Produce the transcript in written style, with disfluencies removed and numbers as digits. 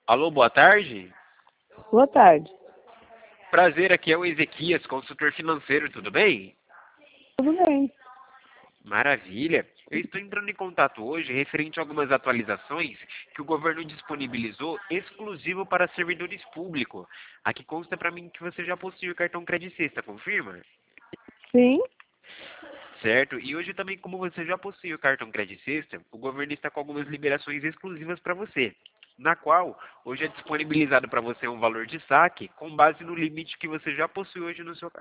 Alô, boa tarde. Boa tarde. Prazer, aqui é o Ezequias, consultor financeiro, tudo bem? Tudo bem? Maravilha. Eu estou entrando em contato hoje referente a algumas atualizações que o governo disponibilizou exclusivo para servidores públicos. Aqui consta para mim que você já possui o cartão Credicesta, confirma? Sim. Certo? E hoje também, como você já possui o cartão Credicesta, o governo está com algumas liberações exclusivas para você, na qual hoje é disponibilizado para você um valor de saque com base no limite que você já possui hoje no seu cartão.